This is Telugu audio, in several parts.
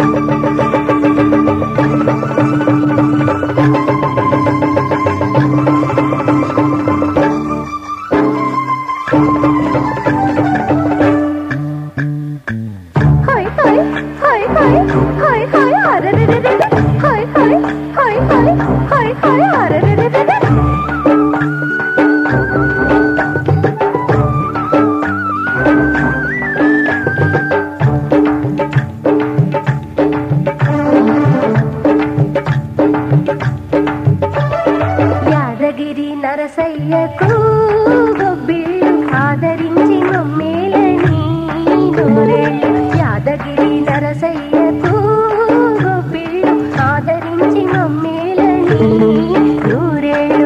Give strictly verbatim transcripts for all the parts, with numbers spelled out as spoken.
యాదగిరి నరసయ్యకు గొబ్బిళ్ళు ఆదరించి మమ్మేలని నూరేళ్ళు. యాదగిరి నరసయ్యకు గొబ్బిళ్ళు ఆదరించి మమ్మేలని నూరేళ్ళు.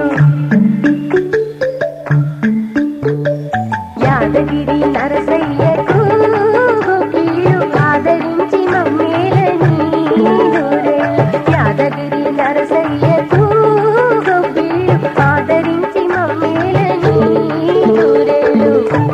యాదగిరి నరసయ్యకు గొబ్బిళ్ళు ఆదరించి మమ్మేలని నూరేళ్ళు. యాదగిరి నరసయ్యకు ఆదరించి మమ్మేలని నూరేళ్ళు.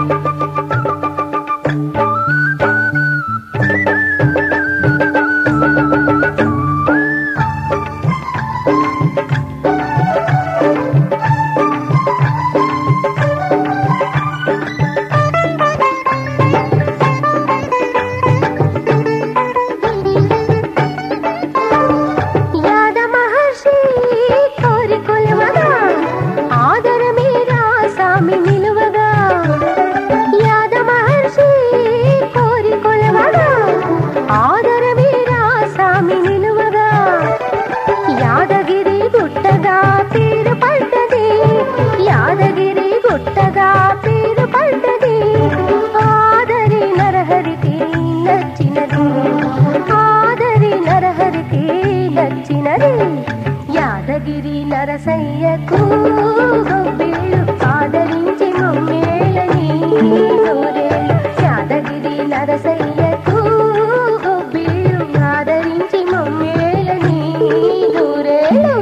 యాదగిరి గుట్టగా పేరు పడ్డది, యాదగిరి గుట్టగా పేరు పడ్డది. ఆదరి నరహరికి నచ్చినది, ఆదరి నరహరికి నచ్చినది. యాదగిరి నరసయ్యకు గొబ్బిళ్ళు ఆదరించి మమ్మేలని నూరేళ్ళు. యాదగిరి నరసయ్యకు గొబ్బిళ్ళు ఆదరించి మమ్మేలని నూరేళ్ళు.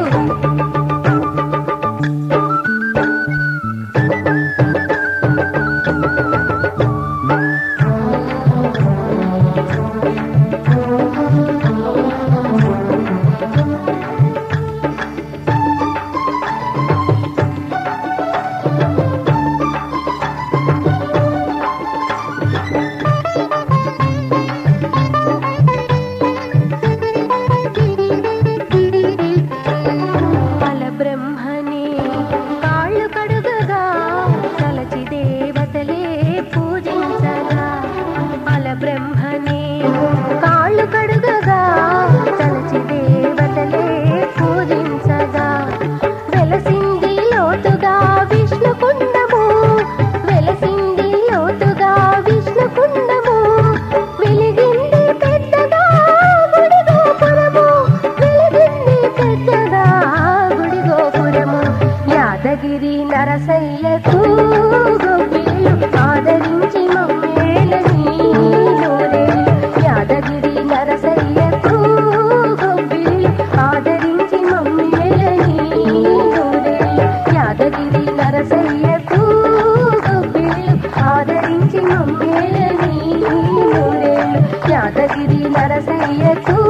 బ్రహ్మనే కాళ్ళు కడుగగా తలచి దేవతలే పూజించగా వెలసింది లోతుగా విష్ణుకుండము, వెలసింది లోతుగా విష్ణుకుండము. వెలిగింది పెద్దగా గుడి గోపురము, వెలిగింది పెద్దగా గుడి గోపురము. యాదగిరి నరసయ్యకు గొబ్బిళ్ళు ఆదరించి మమ్మేలని నూరేళ్ళు. యాదగిరి నరసయ్యకు గొబ్బిళ్ళు ఆదరించి మమ్మేలని నూరేళ్ళు. యాదగిరి నరసయ్యకు గొబ్బిళ్ళు ఆదరించి మమ్మేలని నూరేళ్ళు. యాదగిరి నరసయ్యకు